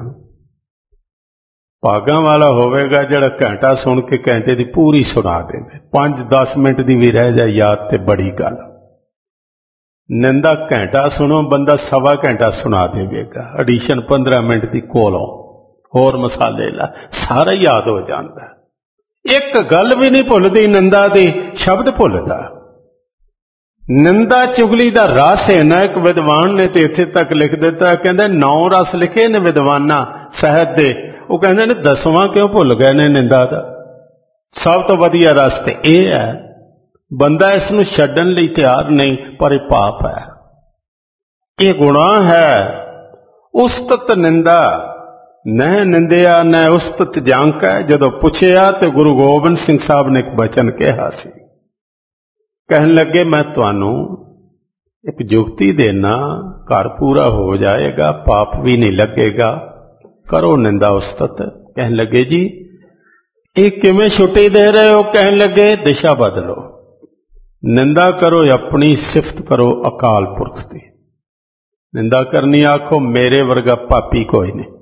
ਭਾਗਾਂ ਵਾਲਾ ਹੋਵੇਗਾ ਜਿਹੜਾ ਘੰਟਾ ਸੁਣ ਕੇ ਘੰਟੇ ਦੀ ਪੂਰੀ ਸੁਣਾ ਦੇਵੇ, 5-10 ਮਿੰਟ ਦੀ ਵੀ ਰਹਿ ਜਾਏ ਯਾਦ ਤੇ ਬੜੀ ਗੱਲ। ਨਿੰਦਾ ਘੰਟਾ ਸੁਣੋ, ਬੰਦਾ ਸਵਾ ਘੰਟਾ ਸੁਣਾ ਦੇਵੇਗਾ, ਐਡੀਸ਼ਨ 15 ਮਿੰਟ ਦੀ ਕੋਲੋਂ ਹੋਰ ਮਸਾਲੇ ਲਾ, ਸਾਰਾ ਯਾਦ ਹੋ ਜਾਂਦਾ। ਇੱਕ ਗੱਲ ਵੀ ਨਹੀਂ ਭੁੱਲਦੀ ਨਿੰਦਾ ਦੀ, ਸ਼ਬਦ ਭੁੱਲਦਾ। ਨਿੰਦਾ ਚੁਗਲੀ ਦਾ ਰਸ ਹੈ ਨਾ। ਇੱਕ ਵਿਦਵਾਨ ਨੇ ਤੇ ਇੱਥੇ ਤੱਕ ਲਿਖ ਦਿੱਤਾ, ਕਹਿੰਦੇ 9 ਰਸ ਲਿਖੇ ਨੇ ਵਿਦਵਾਨਾਂ ਸਾਹਿਤ ਦੇ, ਉਹ ਕਹਿੰਦੇ ਨੇ 10ਵਾਂ ਕਿਉਂ ਭੁੱਲ ਗਏ ਨੇ ਨਿੰਦਾ ਦਾ। ਸਭ ਤੋਂ ਵਧੀਆ ਰਸ ਤੇ ਇਹ ਹੈ, ਬੰਦਾ ਇਸ ਨੂੰ ਛੱਡਣ ਲਈ ਤਿਆਰ ਨਹੀਂ, ਪਰ ਇਹ ਪਾਪ ਹੈ, ਇਹ ਗੁਨਾਹ ਹੈ। ਉਸਤਤ ਨਿੰਦਾ ਨਹਿ ਨਿੰਦਿਆ ਨਹਿ ਉਸਤਤ ਜਾਂਕੈ। ਜਦੋਂ ਪੁੱਛਿਆ ਤੇ ਗੁਰੂ ਗੋਬਿੰਦ ਸਿੰਘ ਸਾਹਿਬ ਨੇ ਇੱਕ ਬਚਨ ਕਿਹਾ ਸੀ, ਕਹਿਣ ਲੱਗੇ ਮੈਂ ਤੁਹਾਨੂੰ ਇੱਕ ਜੁਗਤੀ ਦੇਣਾ, ਘਰ ਪੂਰਾ ਹੋ ਜਾਏਗਾ, ਪਾਪ ਵੀ ਨਹੀਂ ਲੱਗੇਗਾ, ਕਰੋ ਨਿੰਦਾ ਉਸਤਤ। ਕਹਿਣ ਲੱਗੇ ਜੀ ਇਹ ਕਿਵੇਂ ਛੁੱਟੀ ਦੇ ਰਹੇ ਹੋ? ਕਹਿਣ ਲੱਗੇ ਦਿਸ਼ਾ ਬਦਲੋ, ਨਿੰਦਾ ਕਰੋ ਆਪਣੀ, ਸਿਫਤ ਕਰੋ ਅਕਾਲ ਪੁਰਖ ਦੀ। ਨਿੰਦਾ ਕਰਨੀ ਆਖੋ ਮੇਰੇ ਵਰਗਾ ਪਾਪੀ ਕੋਈ ਨਹੀਂ।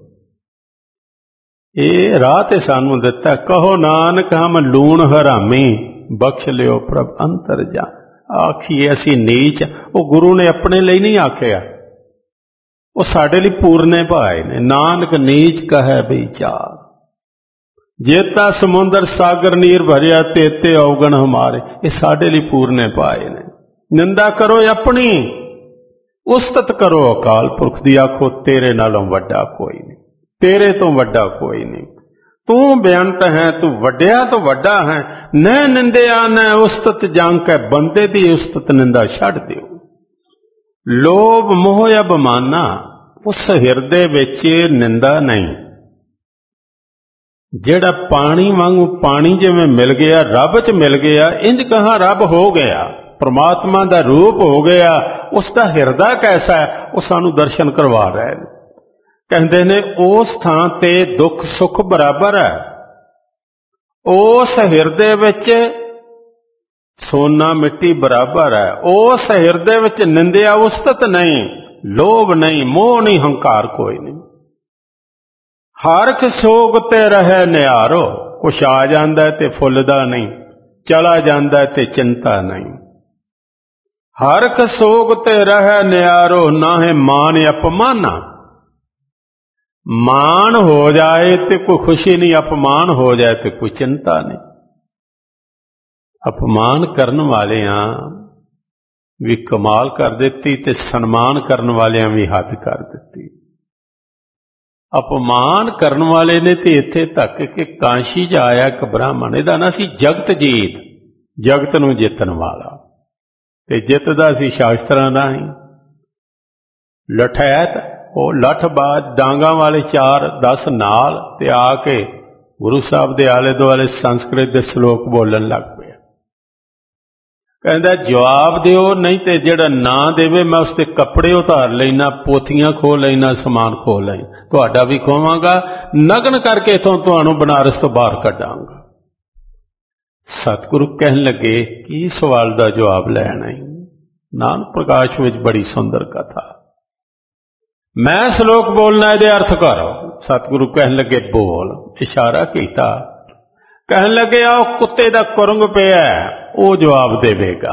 ਇਹ ਰਾਹ ਤੇ ਸਾਨੂੰ ਦਿੱਤਾ, ਕਹੋ ਨਾਨਕ ਹਮ ਲੂਣ ਹਰਾਮੀ, ਬਖਸ਼ ਲਿਓ ਪ੍ਰਭ ਅੰਤਰ ਜਾ। ਆਖੀਏ ਅਸੀਂ ਨੀਚ, ਉਹ ਗੁਰੂ ਨੇ ਆਪਣੇ ਲਈ ਨਹੀਂ ਆਖਿਆ, ਉਹ ਸਾਡੇ ਲਈ ਪੂਰਨੇ ਭਾਏ ਨੇ। ਨਾਨਕ ਨੀਚ ਕਹੈ ਵਿਚਾਰ, ਜੇਤਾ ਸਮੁੰਦਰ ਸਾਗਰ ਨੀਰ ਭਰਿਆ, ਤੇਤੇ ਔਗਣ ਹਮਾਰੇ। ਇਹ ਸਾਡੇ ਲਈ ਪੂਰਨੇ ਪਾਏ ਨੇ। ਨਿੰਦਾ ਕਰੋ ਆਪਣੀ, ਉਸਤਤ ਕਰੋ ਅਕਾਲ ਪੁਰਖ ਦੀ। ਆਖੋ ਤੇਰੇ ਨਾਲੋਂ ਵੱਡਾ ਕੋਈ ਨਹੀਂ, ਤੇਰੇ ਤੋਂ ਵੱਡਾ ਕੋਈ ਨਹੀਂ, ਤੂੰ ਬੇਅੰਤ ਹੈ, ਤੂੰ ਵੱਡਿਆ ਤੋਂ ਵੱਡਾ ਹੈ। ਨਹਿ ਨਿੰਦਿਆ ਨਹਿ ਉਸਤਤ ਜਾਂਕੈ, ਬੰਦੇ ਦੀ ਉਸਤਤ ਨਿੰਦਾ ਛੱਡ ਦਿਓ। ਲੋਭ ਮੋਹ ਅਭਿਮਾਨਾ, ਉਸ ਹਿਰਦੇ ਵਿੱਚ ਨਿੰਦਾ ਨਹੀਂ। ਜਿਹੜਾ ਪਾਣੀ ਵਾਂਗੂ, ਪਾਣੀ ਜਿਵੇਂ ਮਿਲ ਗਿਆ, ਰੱਬ 'ਚ ਮਿਲ ਗਿਆ, ਇੰਜ ਕਹਾਂ ਰੱਬ ਹੋ ਗਿਆ, ਪ੍ਰਮਾਤਮਾ ਦਾ ਰੂਪ ਹੋ ਗਿਆ। ਉਸ ਦਾ ਹਿਰਦਾ ਕੈਸਾ ਹੈ, ਉਹ ਸਾਨੂੰ ਦਰਸ਼ਨ ਕਰਵਾ ਰਹੇ ਨੇ। ਕਹਿੰਦੇ ਨੇ ਉਸ ਥਾਂ ਤੇ ਦੁੱਖ ਸੁੱਖ ਬਰਾਬਰ ਹੈ, ਉਸ ਹਿਰਦੇ ਵਿੱਚ ਸੋਨਾ ਮਿੱਟੀ ਬਰਾਬਰ ਹੈ। ਉਸ ਹਿਰਦੇ ਵਿੱਚ ਨਿੰਦਿਆ ਉਸਤਤ ਨਹੀਂ, ਲੋਭ ਨਹੀਂ, ਮੋਹ ਨਹੀਂ, ਹੰਕਾਰ ਕੋਈ ਨਹੀਂ। ਹਰਖ ਸੋਗ ਤੇ ਰਹਿ ਨਿਆਰੋ, ਕੁਛ ਆ ਜਾਂਦਾ ਤੇ ਫੁੱਲਦਾ ਨਹੀਂ, ਚਲਾ ਜਾਂਦਾ ਤੇ ਚਿੰਤਾ ਨਹੀਂ। ਹਰਖ ਸੋਗ ਤੇ ਰਹਿ ਨਿਆਰੋ, ਨਾਹੇ ਮਾਨ ਅਪਮਾਨਾ। ਮਾਨ ਹੋ ਜਾਏ ਤੇ ਕੋਈ ਖੁਸ਼ੀ ਨਹੀਂ, ਅਪਮਾਨ ਹੋ ਜਾਏ ਤੇ ਕੋਈ ਚਿੰਤਾ ਨਹੀਂ। ਅਪਮਾਨ ਕਰਨ ਵਾਲਿਆਂ ਵੀ ਕਮਾਲ ਕਰ ਦਿੱਤੀ ਤੇ ਸਨਮਾਨ ਕਰਨ ਵਾਲਿਆਂ ਵੀ ਹੱਦ ਕਰ ਦਿੱਤੀ। ਅਪਮਾਨ ਕਰਨ ਵਾਲੇ ਨੇ ਤੇ ਇੱਥੇ ਤੱਕ ਕਿ ਕਾਂਸ਼ੀ 'ਚ ਆਇਆ ਇੱਕ ਬ੍ਰਾਹਮਣ, ਇਹਦਾ ਨਾਂ ਸੀ ਜਗਤਜੀਤ, ਜਗਤ ਨੂੰ ਜਿੱਤਣ ਵਾਲਾ, ਤੇ ਜਿੱਤਦਾ ਸੀ ਸ਼ਾਸਤਰਾਂ ਦਾ ਹੀ। ਲਠੈਤ, ਉਹ ਲੱਠਬਾਜ਼, ਡਾਂਗਾਂ ਵਾਲੇ 4-10 ਨਾਲ, ਤੇ ਆ ਕੇ ਗੁਰੂ ਸਾਹਿਬ ਦੇ ਆਲੇ ਦੁਆਲੇ ਸੰਸਕ੍ਰਿਤ ਦੇ ਸ਼ਲੋਕ ਬੋਲਣ ਲੱਗ ਪਿਆ। ਕਹਿੰਦਾ ਜਵਾਬ ਦਿਓ, ਨਹੀਂ ਤੇ ਜਿਹੜਾ ਨਾ ਦੇਵੇ ਮੈਂ ਉਸ ਤੇ ਕੱਪੜੇ ਉਤਾਰ ਲੈਣਾ, ਪੋਥੀਆਂ ਖੋਹ ਲੈਣਾ, ਸਮਾਨ ਖੋਹ ਲੈਣਾ, ਤੁਹਾਡਾ ਵੀ ਖੋਵਾਂਗਾ, ਨਗਨ ਕਰਕੇ ਇਥੋਂ ਤੁਹਾਨੂੰ ਬਨਾਰਸ ਤੋਂ ਬਾਹਰ ਕੱਢਾਂਗਾ। सतगुरु कहन लगे की सवाल का जवाब लैना ही। नानक प्रकाश में बड़ी सुंदर कथा। मैं श्लोक बोलना ये अर्थ करो। सतगुरु कहन लगे बोल। इशारा किया। कहन लगे आओ कुत्ते का कुरंग पिया वो जवाब देवेगा।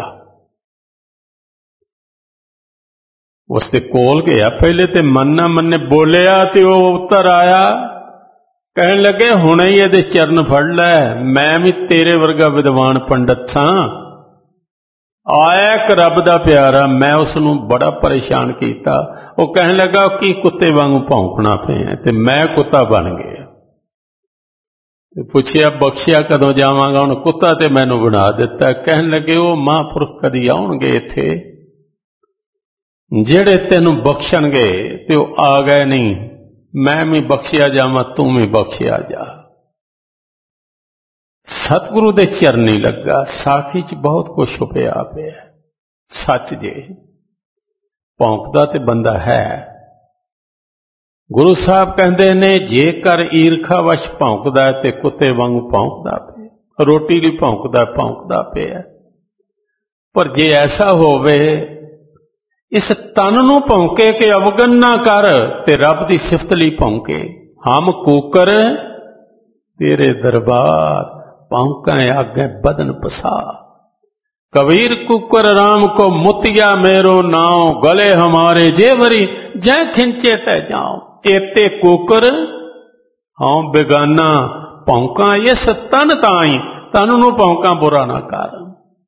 उसके कोल गया पहले तो मन्ना मन्ने बोलिया तो वह उत्तर आया। कहन लगे हुणे ही ये चरण फड़ लै, मैं भी तेरे वर्गा विद्वान पंडित था। आया एक रब दा प्यारा, मैं उसनू बड़ा परेशान किया। वो कहन लगा कि कुत्ते वांगू भौंकना पे ते मैं कुत्ता बन गया। पूछया बख्शिया कदों जावांगा? उन्हें कुत्ता ते मैनू बना दिता। कहन लगे वो महापुरुष कदी आउणगे इत्थे जेड़े तेनू बख्शणगे ते वो आ गए नहीं। मैं भी बख्शिया जावां, तू भी बख्शिया जा। सतगुरु दे चरनी लगा। साखी च बहुत कुछ छुपिया पे सच जे भौंकदा ते बंदा है। गुरु साहब कहते ने जेकर ईरखा वश भौंकदा ते कुत्ते वांगू भौंकदा पे। रोटी लई भौंकदा पे। पर जे ऐसा होवे इस तन नू भौंके के अवगन ना कर ते रब दी सिफत लई भौंके। हम कूकर तेरे दरबार भौंका आगे बदन पसा। कबीर कुकर राम को मुतिया मेरो नाव, गले हमारे जेवरी जै खिंचे तै जाओ। एते कुकर हाँ बेगाना भौंका इस तन ताई, तन नू भौंका बुरा ना कर।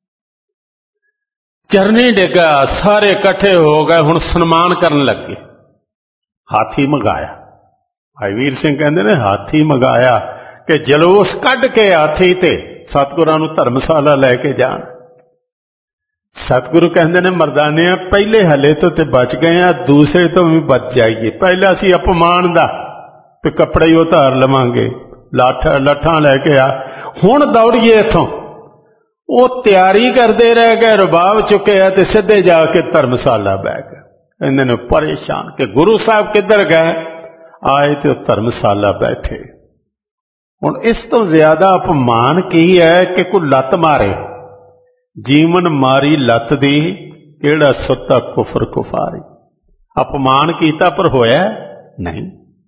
चरनी डिगा, सारे इकट्ठे हो गए। हुण सन्मान करन लगे। हाथी मंगाया। भाई वीर सिंह कहते ने हाथी मंगाया कि जलूस कढ़ के हाथी ते सतगुरां नूं धर्मशाला लैके जाण। सतगुरु कहते ने मरदाने पहले हले तो ते बच गए आ, दूसरे तो भी बच जाइए। पहला असी अपमान दा ते कपड़े ही उतार लवांगे, लठां लैके आ। हुण दौड़िए इथों। वो तैयारी करते रह गए, रुबाब चुके ते सीधे जाके धर्मशाला बह गए। इन्होंने परेशान कि गुरु साहब किधर गए? आए तो धर्मशाला बैठे। हुण इस तो ज्यादा अपमान की है कि कोई लत मारे। जीवन मारी लत दी केड़ा सुता कुफर कुफारी। अपमान कीता पर होया नहीं।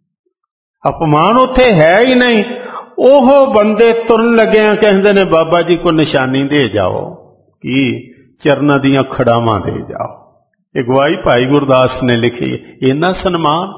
अपमान उथे है ही नहीं। ओह बंदे तुरन लगे कहते ने बाबा जी को निशानी दे जाओ कि चरना दियां खड़ावां दे जाओ। अगवाई भाई गुरदास ने लिखी। इन्ना सन्मान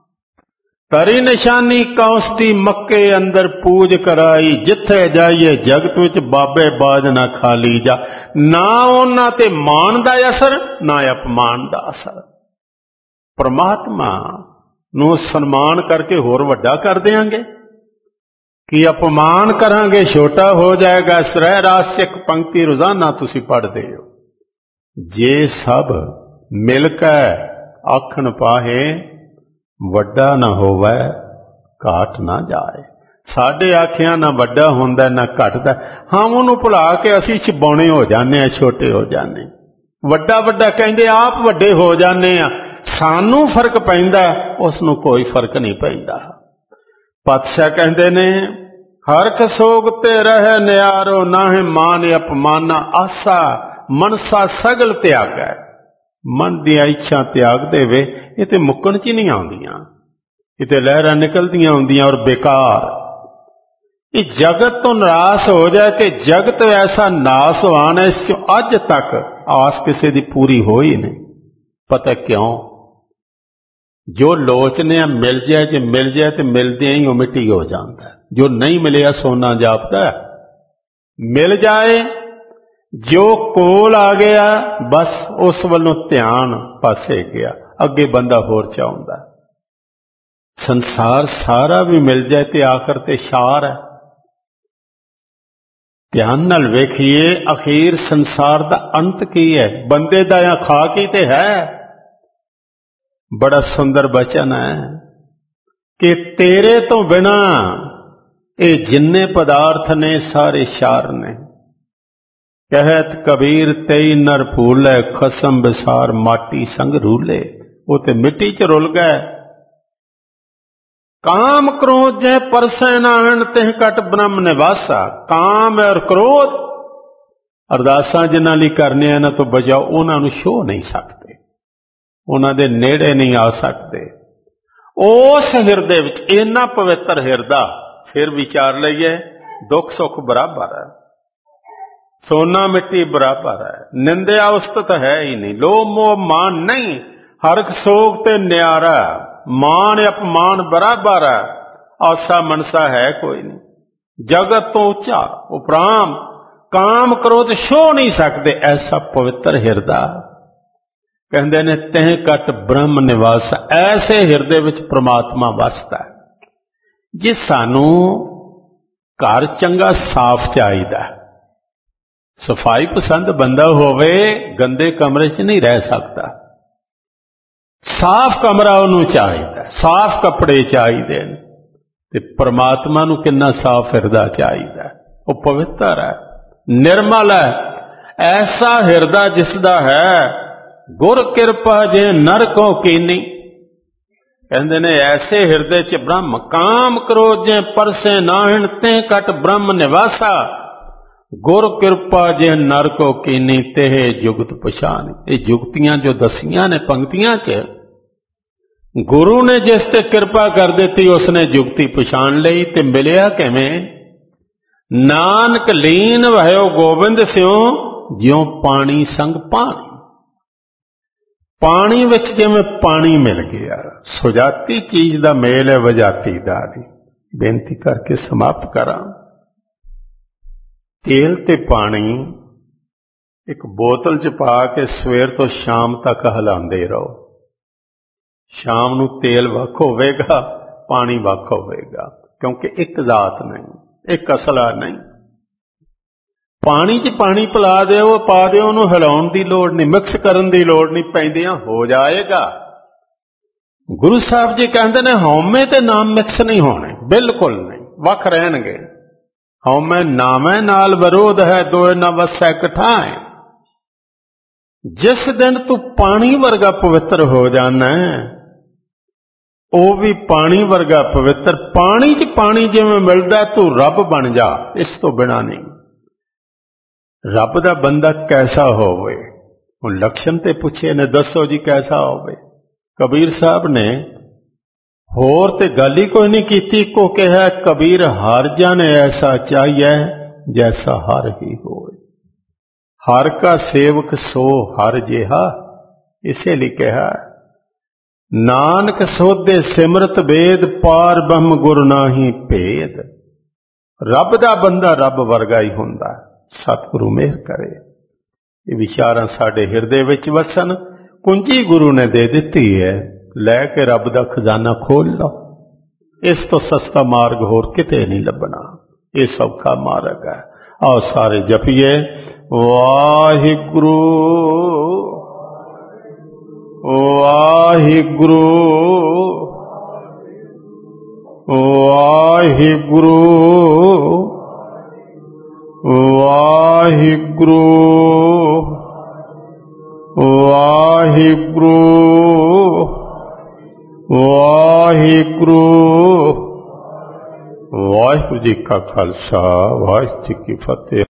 करी निशानी कौस दी मक्के अंदर पूज कराई। जिथे जाइए जगत विच बाबे बाज ना खाली जा। ना उन्हां ते मान दा असर ना अपमान दा असर। परमात्मा नूं सन्मान करके होर वड्डा कर देंगे कि अपमान करांगे छोटा हो जाएगा। श्रह रास एक पंक्ति रोजाना तुसी पढ़ते हो। जे सब मिलकर आखण पाहे वड्डा ना होवे घाट ना जाए। साडे आखियां ना वड्डा हुंदा ना घटदा। हम उन्होंने भुला के असी छबौणे हो जाने, छोटे हो जाने। वड्डा वड्डा कहंदे आप वड्डे हो जाने। सानू फर्क पैंदा, उसनूं कोई फर्क नहीं पैंदा। पातशाह कहते ने हरख सोगते रहे न्यारो, नाहे मान अपमाना आसा। मनसा सगल त्याग है। मन दी इच्छा त्याग देवे। ये तो मुक्कण च नहीं आउंदियां, ये तो लहरां निकलदियां आउंदियां और बेकार। ये जगत तो नाश हो जाए कि जगत ऐसा नाशवान है, इस अज तक आस किसी दी पूरी हो ही नहीं। पता क्यों? जो लोचने मिल जाए, जो मिल जाए तो मिलदे ही वो मिट्टी हो जाता है। जो नहीं मिलिया सोना जापदा। मिल जाए जो कोल आ गया बस उस वालों ध्यान पासे गया, अगे बंदा होर चाहुंदा। संसार सारा भी मिल जाए तो आखिर ते शार है। ध्यान नाल वेखिए अखीर संसार दा अंत की है। बंदे दा या खाक ही ते है। बड़ा सुंदर बचन है कि तेरे तो बिना ये जिन्ने पदार्थ ने सारे शार ने। कहत कबीर तेई नर भूले, खसम बिसार माटी संग रूले। वो ते मिट्टी च रुल गए। काम क्रोध जय परसै नाहन तिह कट ब्रह्म निवासा। काम और क्रोध अरदासां जिन्हां लई करने इन्हां तो बचाओ, उन्हां नूं छो नहीं सकते, उन्हां दे नेड़े नहीं आ सकते। उस हिरदे विच इन्ना पवित्र हिरदा, फिर विचार लईए, दुख सुख बराबर है, सोना मिट्टी बराबर है, निंदिया उस्तत है ही नहीं, लोभ मोह मान नहीं, हरख सोग ते न्यारा, मान अपमान बराबर है, आसा मनसा है कोई नहीं, जगत तो ऊंचा उपराम, काम क्रोध छो नहीं सकते। ऐसा पवित्र हिरदा कहते ने तह कट ब्रह्म निवास। ऐसे हिरदे विच परमात्मा वसदा है। जे सानू घर चंगा साफ चाहिदा, सफाई पसंद बंदा होवे गंदे कमरे च नहीं रह सकता, साफ कमरा उन्होंने चाहिए, साफ कपड़े चाहिए, ते परमात्मा नूं किन्ना साफ हिरदा चाहिए, वो पवित्र है, निर्मल है। ऐसा हिरदा जिसदा है गुर किरपा जे नरकों कीनी। कहते ने ऐसे हिरदे च ब्रह्म, काम क्रोध जे परसे नाहन ते कट ब्रह्म निवासा। गुर किरपा जे नरको कीनी तेह जुगत पछान। ये जुगतियां जो दसियां ने पंक्तियां च, गुरु ने जिस ते कृपा कर दी उसने जुगती पछाण लई। ते मिलिया किवें? नानक लीन भयो गोबिंद स्यों ज्यों पानी संग पानी। पानी विच जिवें पानी मिल गया, सुजाती चीज दा मेल है वजाती दा नहीं। बेनती करके समाप्त करा। तेल ते पानी एक बोतल च पा के सवेर तो शाम तक हिलांदे रहो। शाम नूं तेल वख होवेगा, पानी वख होवेगा, क्योंकि एक जात नहीं, एक असला नहीं। पानी च पानी पिला दिओ, पा दिओ, उहनूं हिलाउण दी लोड़ नहीं, मिक्स करन दी लोड़ नहीं, पैंदियां हो जाएगा। गुरु साहब जी कहते ने हौमे ते नाम मिक्स नहीं होने, बिल्कुल नहीं, वख रहणगे। हौमे नामे नाल विरोध है, दोए न वसै कठाए। जिस दिन तू पानी वर्गा पवित्र हो जाना है, वो भी पानी वर्गा पवित्र। पानी च पानी जिवें मिलदा, तू रब बन जा, इस तो बिना नहीं। रब दा बंदा कैसा होवे? हुण लक्षण ते पुछे ने, दसो जी कैसा होवे? कबीर साहब ने होर ते गल ही कोई नहीं कीती, को कहा कबीर हर जन ऐसा चाहिए जैसा हर ही होवे। हर का सेवक सो हर जेहा, इसे लिए कहा नानक सोधे सिमरत वेद, पार ब्रह्म गुर नाही भेद। रब दा बंदा रब वर्गा ही हुंदा। सतगुरु मेहर करे, ये विचारां साडे हिरदे विच वसन। कुंजी गुरु ने दे दिती है, लैके रब दा खजाना खोल लो। इस तो सस्ता मार्ग होर किते नहीं लभना, ये सौखा मार्ग है। आओ सारे जपिए वाहिगुरु वाहिगुरु वाहिगुरु वाहिगुरु वाहिगुरु वाहिगुरु। वाहिगुरु जी का खालसा, वाहिगुरु जी की फतेह।